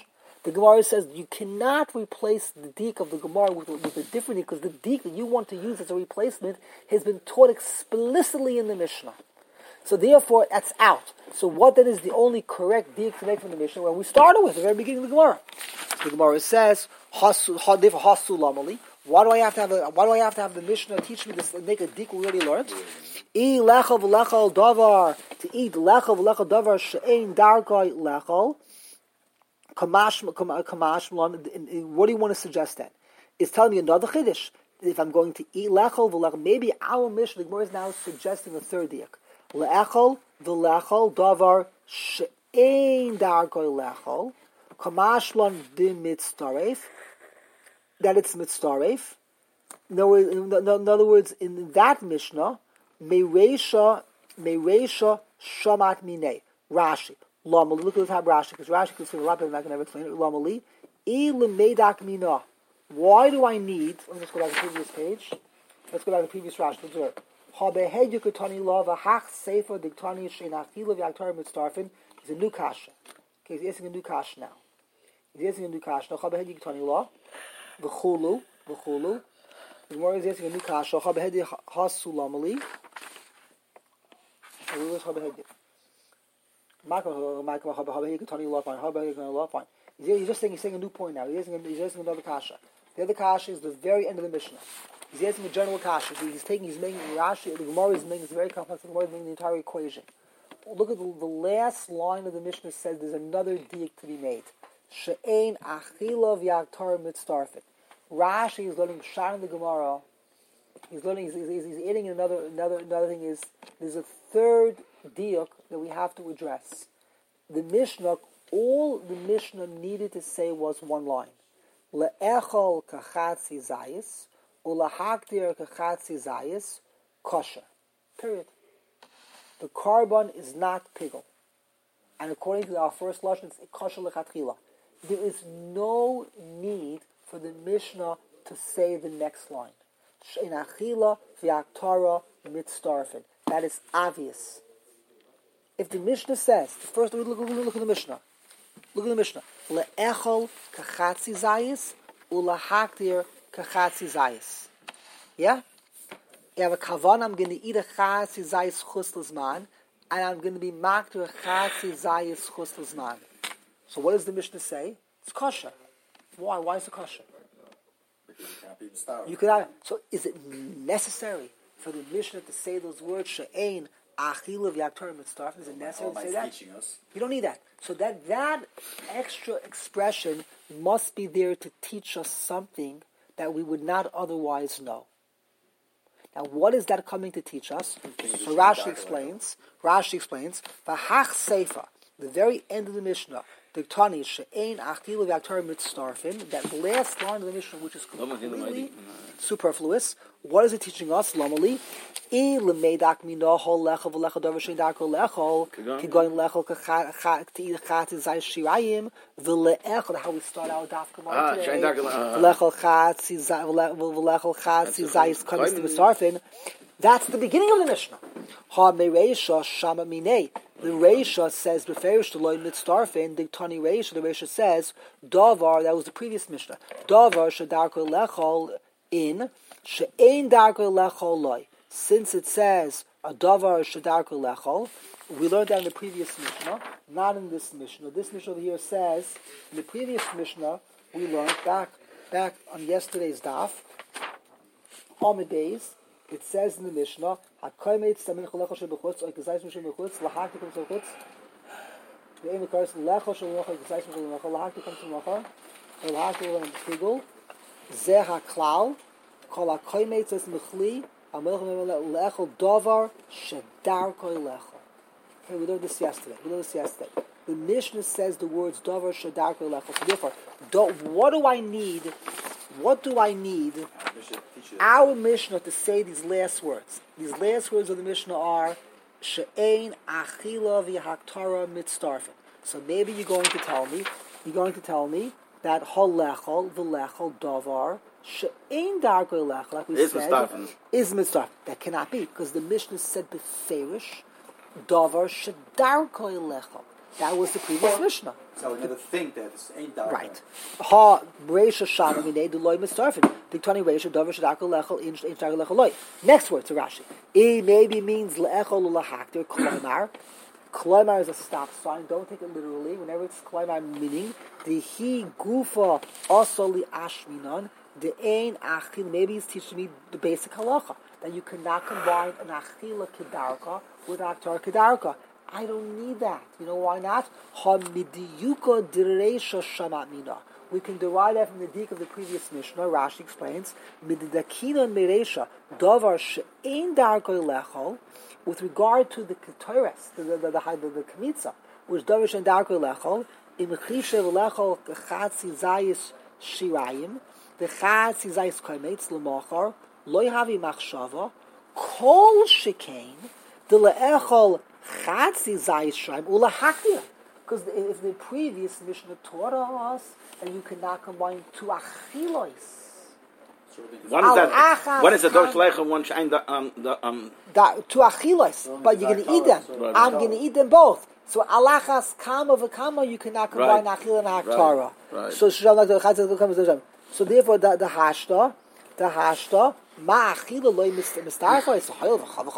The Gemara says you cannot replace the dik of the Gemara with a different dik, because the dik that you want to use as a replacement has been taught explicitly in the Mishnah. So therefore, that's out. So what then is the only correct dik to make from the Mishnah? Well, we started with the very beginning of the Gemara. The Gemara says, hasu lamali. Why do I have to have the Mishnah teach me to make a dik we already learned? To eat lechal davar she'ein darkai lechal. What do you want to suggest then? It's telling me another chiddush. If I'm going to eat lechal, maybe our Mishnah, the Gemara is now suggesting a third dik. Lechal v'lechal davar she'ein darkai lechal. Kamashlan b'mitztaref. That it's mitztaref. In other words, in that Mishnah, mereisha shamat minei. Rashi. Lamali. Look at the tab Rashi, because Rashi can say a lot, but I'm not going to ever explain it. Lamali. Ilemedak mina. Why do I need? Let me just go back to the previous page. Let's go back to the previous Rashi. Observe. Habehed yukatani la v'hach sefer diktani she'nachila v'yaktar mitztarfin is a new kasha. Okay, he's asking a new kasha now. He's asking a new kasha. Habehed yukatani la v'chulu. The Gemara is asking a new kasha. Habehed hasu lamali. He's just saying a new point now. He's asking another kasha. The other kasha is the very end of the Mishnah. He's asking a general kasha. He's making Rashi. The Gemara is making, it's very complex. The Gemara is making the entire equation. Look at the last line of the Mishnah says there's another dik to be made. She'ein achila v'yaktar mitztarfin. Rashi is learning Pshat in the Gemara. He's adding another thing is there's a third diuk that we have to address. The Mishnah, all the Mishnah needed to say was one line. Le'echol kachatzi zayis, ulahakdir kachatzi zayis, kosher. Period. The carbon is not pigel. And according to our first lashon, it's kosher lechatchila. There is no need for the Mishnah to say the next line. She'ein achila v'yaktara mitztarfin. That is obvious. If the Mishnah says, first look at the Mishnah. Look at the Mishnah. Le'echol kachatzi zayis, ulahakdir kachatzi zayis. Yeah? You have a kavan, I'm going to eat a chatzi zayis chus l'zman, and I'm going to be makdir a chatzi zayis chus l'zman. So what does the Mishnah say? It's kosher. Why? Why is it kosher? Because you can't be starved. You could have. So is it necessary for the Mishnah to say those words? She'ein achila v'yaktar mitztarfin. Is it necessary to say that? Teaching us. You don't need that. So that extra expression must be there to teach us something that we would not otherwise know. Now, what is that coming to teach us? So Rashi explains. V'hach seifa, the very end of the Mishnah. Diktani she'ein achila v'yaktar mitztarfin. That last line of the Mishnah, which is completely superfluous. What is it teaching us? Lamali. I lemedak mina hol lechol v'lechol davar she'ein darko lechol kigoyin lechol k'chati zayis shirayim v'leechol. How we start our daf Gemara today. V'lechol chati zayis comes to mitztarfin. That's the beginning of the Mishnah. Ha mereisha shama minei. The Reisha says, Beferish Deloy Mitztarfin, the Tani Reisha, the Reisha says, Davar, that was the previous Mishnah, Davar Shadarko Lechol in, She'ein Darko Lechol Loy. Since it says, a Davar Shadarko Lechol, we learned that in the previous Mishnah, not in this Mishnah. This Mishnah over here says, in the previous Mishnah, we learned back on yesterday's daf, Amid Beis, it says in the Mishnah, "Hakoymet samin cholechol shebechutz, or gezayis mishum bechutz, lahak to come to bechutz." The aim of the course, lechol shebechutz, gezayis mishum bechutz, lahak to come to bechutz, or lahak to come to pigul. Zeh haklal, kol hakoymet says mechli, hamelch lechol davar shedar kol lechol. Okay, we learned this yesterday. The Mishnah says the words davar shedar kol lechol. So therefore, what do I need? Our Mishnah to say these last words. These last words of the Mishnah are She'ein achila v'yaktara mitztarfin. So maybe you're going to tell me that hol lechol v'lechol davar she'ein darko lechol, like we said, is mitztarfin. That cannot be, because the Mishnah said beferish davar she'darko lechol. That was the previous Mishnah. So we never think that this ain't dark. Right. Ha Reisha Shana Minei Deloy Mistarfin. Diktani Reisha Dover Shadakal Lechel in Shadakal Lechel Loy. Next word to Rashi. It maybe means Leechol Lahakter Kloimar. Kloimar is a stop sign. Don't take it literally. Whenever it's Kloimar, meaning the He Gufa Osoli Ashminon. The Ein Achil. Maybe he's teaching me the basic halacha that you cannot combine an Achila Kedarka with Aktar Kedarka. I don't need that. You know why not? We can derive that from the dik of the previous Mishnah. Rashi explains, with regard to the ketores, the kmitza, which davar and darko lechol, im chishev lechol chatzi zayis shirayim, the chatzi zayis kometz l'machar, loy havi machshava, kol shekain, the leechol Chatzi zayis shraim ula hakir, because if the previous Mishnah taught us that you cannot combine two achilois. One is a dosh lecha, one shain two achilois, but you're going to eat them. Right. I'm going to eat them both. So alachas kama v'kama, you cannot combine achil and haktara. Right. So therefore the hashta ma achila loy mistarfa is hayol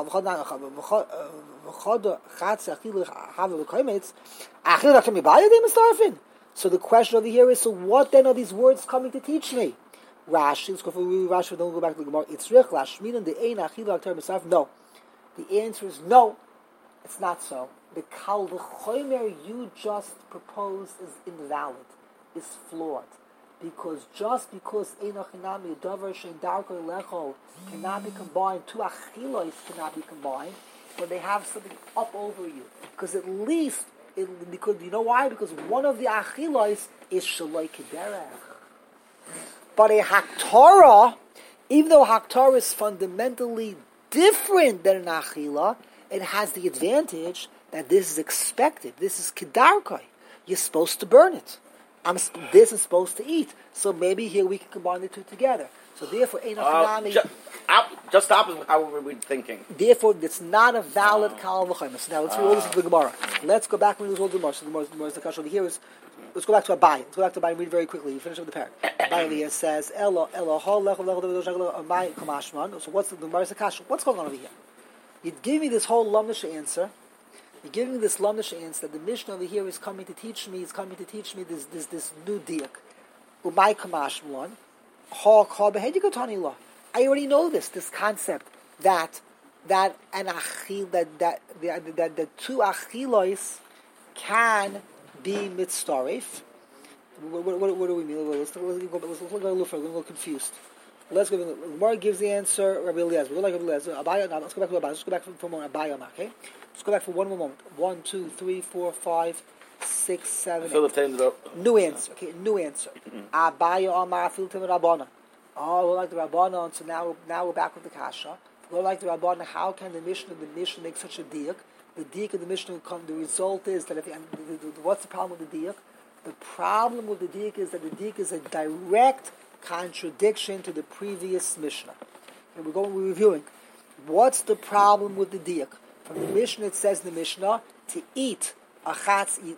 so the question over here is, so what then are these words coming to teach me? Rashi, let's go for Rashi, don't go back to the Gemara. It's rich lashminan the ein achila aktar mistarf. No, the answer is no. It's not so. The kal v'chomer you just proposed is invalid, is flawed. Because just because Einochinami, Dover, Shein, Darko, Lechol cannot be combined, two Achilois cannot be combined, but they have something up over you. Because at least, because you know why? Because one of the Achilois is Shaloi Kederech. But a Haktorah, even though Haktorah is fundamentally different than an Achila, it has the advantage that this is expected. This is Kedarkoi. You're supposed to burn it. This is supposed to eat. So maybe here we can combine the two together. So therefore, just the opposite of how we're thinking. Therefore, it's not a valid kal v'chomer. So now let's read all this to the Gemara. Let's go back when we read the Gemara. So the Gemara's the kasha over here is, let's go back to Abai. Let's go back to Abai and read very quickly. You finish with the parak. Abai over here says, Elo hol lechol amai kamashman. So what's the Gemara's the kasha? What's going on over here? You give me this whole lamnish answer. You're giving me this lamnish answer that the Mishnah over here is coming to teach me. Is coming to teach me this new diak. Umay kamashman. I already know this concept that an achil that two achilois can be mitzdarif. What do we mean? Let's look a little confused. Let's go. The Gemara gives the answer. Rabbi Eliezer. We go like Rabbi Eliezer. Let's go back to Abai. Let's go back for a moment. Abai. Okay. Let's go back for one more moment. 1, 2, 3, 4, 5, 6, 7, 8. New answer. Okay. New answer. Abai Amar Afil Tim Rabbana. Oh, we're like the Rabbanon, so now we're back with the Kasha. We're like the Rabbanon, how can the Mishnah make such a diak? The diak of the Mishnah, the result is that what's the problem with the diak? The problem with the diak is that the diak is a direct contradiction to the previous Mishnah. And we're reviewing. What's the problem with the diak? From the Mishnah, it says in the Mishnah, eating a chatzi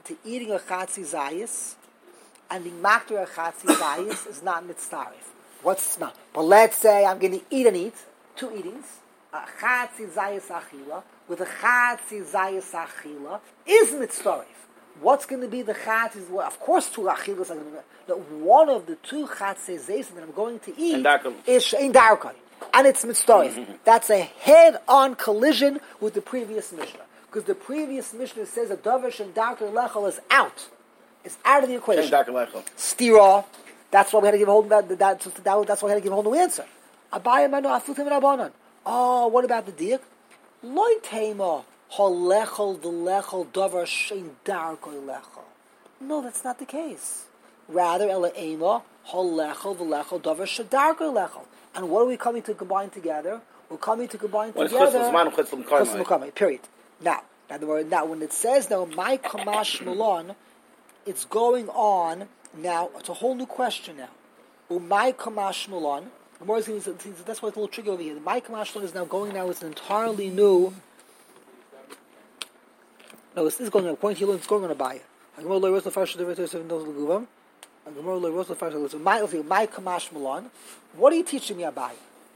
zayis, and the makter a chatzi zayis is not mitzdarif. What's not? But let's say I'm going to eat two eatings, a chatzi zayis achila with a chatzi zayis achila is mitzdarif. What's going to be the chatzi? Well, of course, two achilas are going to be. But one of the two chatzi zayis that I'm going to eat is shein darkon, and it's mitzdarif. Mm-hmm. That's a head-on collision with the previous Mishnah, because the previous Mishnah says that davar shein darkon lechol is out. It's out of the equation. Stira. That's why we had to give a whole. That's why we had to give a whole new answer. Abayah manu afutim rabbanon. Oh, what about the diak? Loy tema halechol v'lechol davar shein darkoi lechol. No, that's not the case. Rather, ela ema halechol v'lechol davar shedarkoi lechol. And what are we coming to combine together? We're coming to combine together. Period. Now when it says now my kamash malon, it's going on. Now, it's a whole new question now. Umay kamash malon. That's why it's a little tricky over here. The my kamash malon is now going now. It's an entirely new No, this is going on a point here. It's going on a buy. Gemara lo rosla farsha devetus of those leguvam. Gemara lo rosla farsha. So my kamash malon. What are you teaching me about?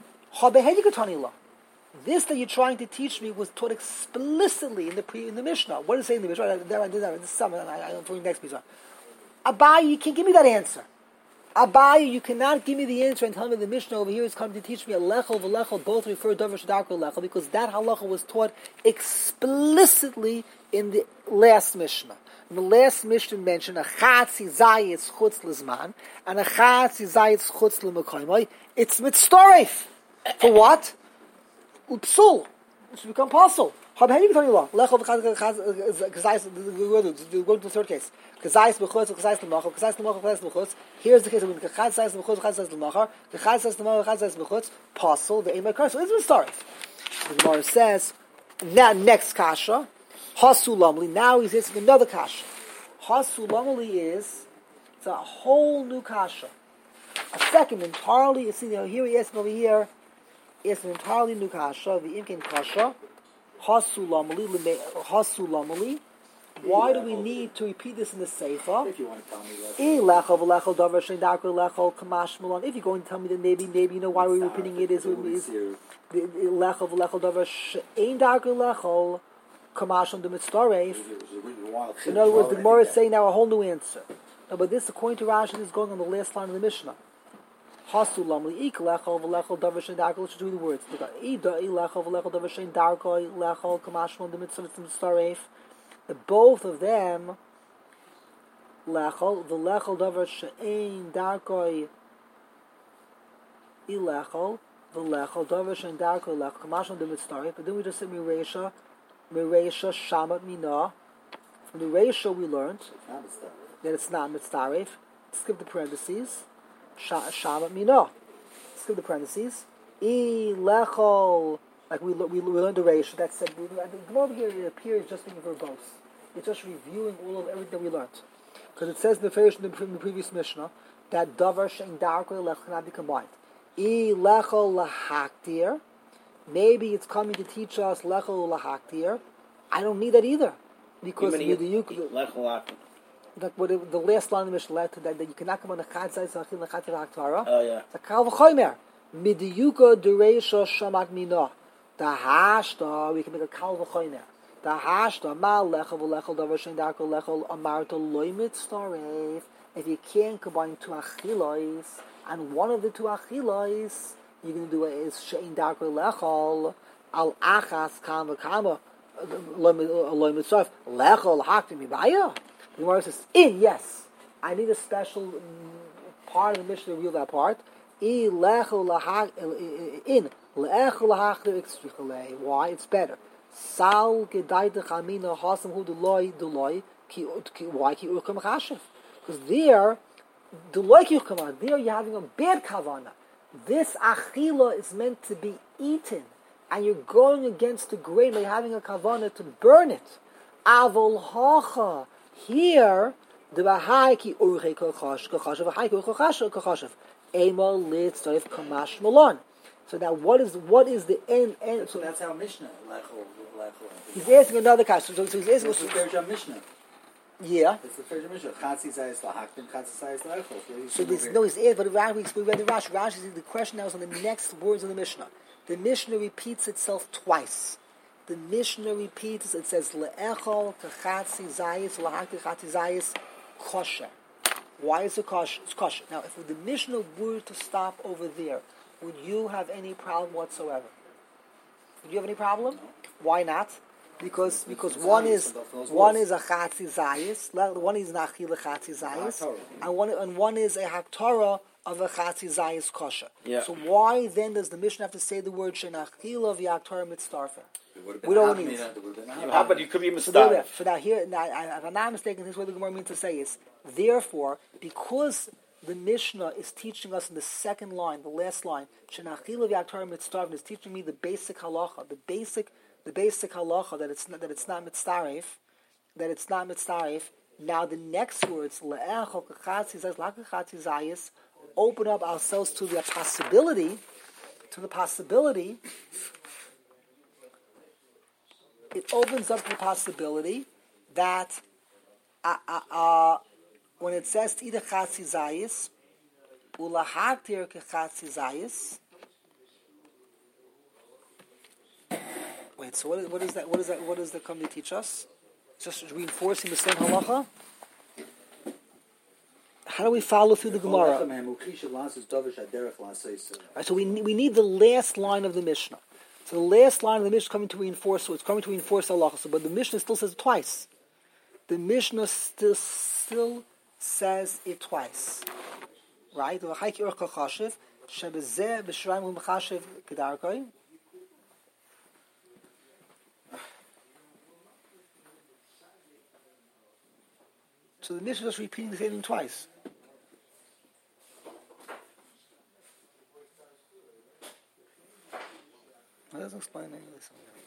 This that you're trying to teach me was taught explicitly in the Mishnah. What does it say in the Mishnah? I did that in the summer. I don't know the next piece. Abaye, you can't give me that answer. Abaye, you cannot give me the answer and tell me the Mishnah over here is coming to teach me a lechel v'lechel both refer to davar shadakol lechel because that halacha was taught explicitly in the last Mishnah. In the last Mishnah mentioned a chatzi zayitz chutz lezman and a chatzi zayitz chutz lemekoymai. It's mitztoref. For what? Upsul. It should become possible. How do you tell you lechel we're going to the third case. Kazayis b'chutz, kazayis l'machar, kazayis l'machar, kazayis b'chutz. Here's the case of kazayis b'chutz, kazayis l'machar, kazayis l'machar, kazayis b'chutz. Possible, the aim occurs. So it's a the Gemara says, now next kasha, hasulamli. Now he's asking another kasha. Hasulamli is it's a whole new kasha. A second entirely. You see, here he asking over here. It's an entirely new kasha. The imkin kasha. Hasulamli. Why do we need to repeat this in the Seifa? If you want to tell me that. If you're going to tell me that maybe you know why we're repeating it is in other words, the Gemara is saying now a whole new answer. No, but this, according to Rashi, is going on the last line of the Mishnah. Let's do the words. The both of them, lechol, the lechol davar she'ein darkoi ilechol, the lechol davar she'ein darkoi lechol, kamashon de mitzaref. But then we just said mireisha shamat mina. From the reisha we learned that it's not mitzaref. Skip the parentheses. Shamat mina. Skip the parentheses. Ilechol. Like we learned the reisha that said the Gemara here it appears just being verbose. It's just reviewing all of everything we learned. Because it says in the previous Mishnah that davar she'ein darkoi lechol cannot be combined. Lechol lahaktir. Maybe it's coming to teach us lechol lahaktir. I don't need that either. Because like what the last line of the Mishnah led to that you cannot come on a chatzai zachin lachatir haktara. Oh yeah. It's a kal v'chomer. Midiyuka dereisha shamat mina. The hashta we can make a kal v'chomer. The hashta ma lechol v'lechol davar she'ein darkoi lechol amarta loy mitzaref. If you can't combine two achilos and one of the two achilos you're going to do it is she'ein darkoi lechol al achas kam v'kama loy mitzaref lechol hakti mibaya. The Gemara says yes. I need a special part of the Mishnah to reveal that part. Why? It's better. Sal gedayde chamina hasam hu deloy ki why ki urkam chashiv? Because there, deloy ki urkam. There you're having a bad kavana. This achila is meant to be eaten, and you're going against the grain by having a kavana to burn it. Avol hacha here the bahai ki urkei kachashiv bahai ki urkei kachashiv. Ema litzayif kamash malon. So now, what is the end? So that's our Mishnah. He's asking another question. So he's asking. It's the Persia Mishnah. Yeah. It's the Persia Mishnah. Chatzi zayis lahaktim, chatzi zayis lechol. So there's no. He's asking, but we read the Rashi. Rashi says the question now is on the next words of the Mishnah. The Mishnah repeats itself twice. The Mishnah repeats. It says leechol kachatzi zayis lahaktim chatzi zayis kosher. Why is it kosher? It's kosher. Now, if the Mishnah were to stop over there, would you have any problem whatsoever? Would you have any problem? No. Why not? Because one is a chatzi zayis, one is an achila chatzi zayis, and one is a haktorah of a chatzi zayis kosher. Yeah. So why then does the Mishnah have to say the word shen achila v'yaktorah mitzdarfer? We don't need it. How about you could be mistaken? So now here, if I'm not mistaken, this is what the Gemara means to say is, therefore, because the Mishnah is teaching us in the second line, the last line, Shenachila v'yaktorah mitzdarfen is teaching me the basic halacha, the basic halacha that it's not mitzaref. Now the next words, le'echol kachatzi zayis, lakachatzi zayis, open up ourselves to the possibility. It opens up the possibility that when it says to eat a chatzi zayis, ulahaktir kechatzi zayis. Wait, so what is that? What does that come to teach us? Just reinforcing the same halacha. How do we follow through the Gemara? Right, so we need the last line of the Mishnah. So the last line of the Mishnah is coming to reinforce. So it's coming to reinforce halacha. So, but the Mishnah still says it twice. The Mishnah still says it twice. Right? So the Mishnah is repeating the same thing twice. That doesn't explain any of this.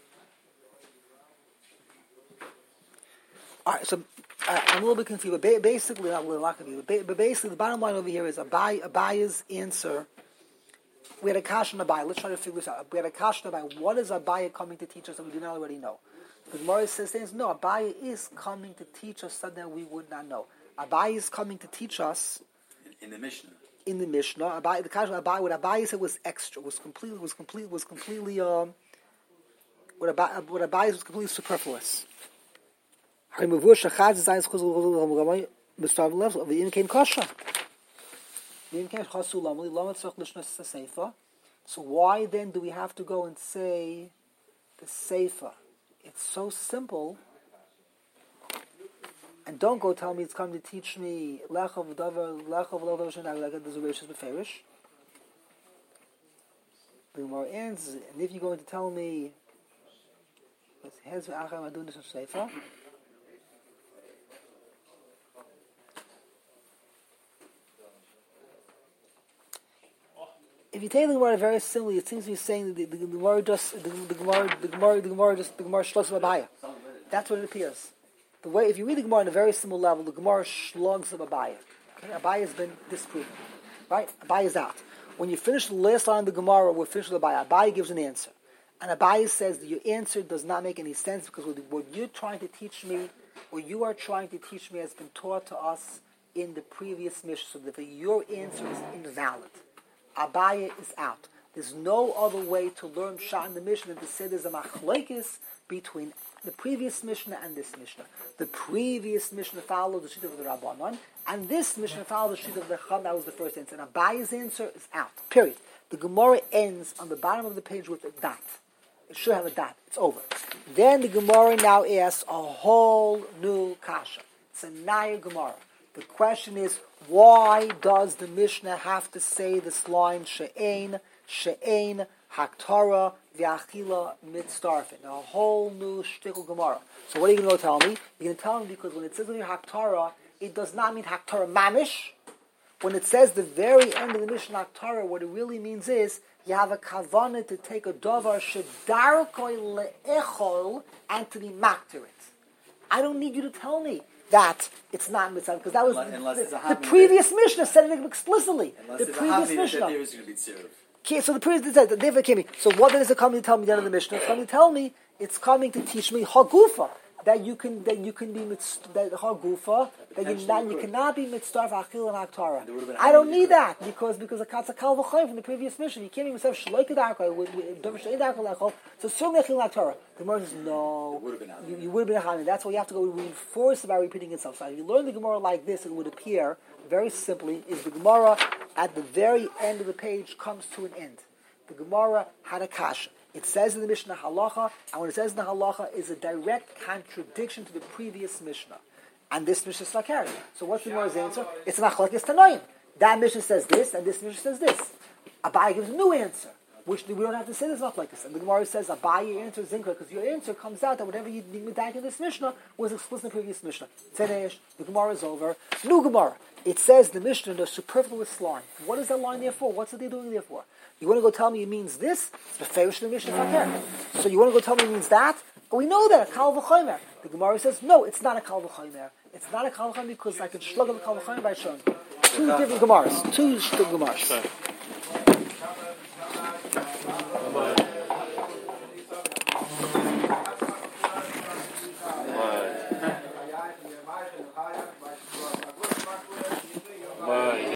All right, so I'm a little bit confused, but basically, not a little confused, but basically the bottom line over here is Abaya's answer. We had a kasha on Abaya. Let's try to figure this out. We had a kasha on Abaya. What is Abaya coming to teach us that we do not already know? The Gemara says things. No, Abaya is coming to teach us something we would not know. Abaya is coming to teach us in the Mishnah. In the Mishnah, Abaya, the kasha Abaya, what Abaya said was extra. Was completely. What Abaya was completely superfluous. So why then do we have to go and say the Seifa? It's so simple. And don't go tell me it's coming to teach me Lechav there's a rishis beferish. The Gemara ends, and if you're going to tell me I'm doing this in Seifa. If you take the Gemara very simply, it seems to be saying that the Gemara just the Gemara shlugs Abaya. That's what it appears. The way, if you read the Gemara on a very simple level, the Gemara shlugs of Abaya. Okay, Abaya has been disproven, right? Abaya is out. When you finish the last line of the Gemara, we're finished with Abaya. Abaya gives an answer, and Abaya says that your answer does not make any sense because what you're trying to teach me, or you are trying to teach me, has been taught to us in the previous Mishnah. So that your answer is invalid. Abaya is out. There's no other way to learn Pshat in the Mishnah than to say there's a machlokes between the previous Mishnah and this Mishnah. The previous Mishnah followed the Shita of the Rabbanon, and this Mishnah followed the Shita of the Chacham. That was the first answer. And Abaya's answer is out. Period. The Gemara ends on the bottom of the page with a dot. It should have a dot. It's over. Then the Gemara now asks a whole new kasha. It's a Naya Gemara. The question is, why does the Mishnah have to say this line, She'ein, Haktara, V'achila, Mitzdarfin? A whole new shtickle Gemara. So what are you going to tell me? You're going to tell me because when it says Haktara, it does not mean Haktara Mamish. When it says the very end of the Mishnah Haktara, what it really means is, you have a kavanah to take a davar shedarkoi le'echol and to be makter it. I don't need you to tell me that it's not mitzvah, because that was the previous Mishnah said it explicitly. The previous Mishnah. Okay, so the previous said that came. So what is it coming to tell me at the end of the Mishnah? It's coming to tell me. It's coming to teach me hagufa that you can be hagufa that you cannot be mitzvah achil and aktara. I don't need that because the katza kal v'chayim from the previous Mishnah. You can't even say shloik darkol with shein darkol lechol. So certainly achil and aktara. The Gemara says no. You would have been a. That's why you have to go reinforce by repeating itself. So if you learn the Gemara like this, it would appear very simply is the Gemara at the very end of the page comes to an end. The Gemara had a kasha. It says in the Mishnah halacha, and when it says in the halacha is a direct contradiction to the previous Mishnah. And this Mishnah is not carried. So what's the Gemara's answer? It's an achlokes tanoim. That Mishnah says this, and this Mishnah says this. Abaye gives a new answer, which we don't have to say this achlokes. And the Gemara says Abaye, your answer is incorrect, because your answer comes out that whatever you did in this Mishnah was explicit in the previous Mishnah. Tzenesh, the Gemara is over. New Gemara. It says the Mishnah, the superfluous line. What is that line there for? What's it they doing there for? You want to go tell me it means this? It's the Farish of the Mishnah Fakir. So you want to go tell me it means that? We know that, a Kal V'chomer. The Gemara says, no, it's not a Kal V'chomer. It's not a Kal V'chomer because I can shlug on the Kal V'chomer by showing. Two different Gemaras. Two Gemaras.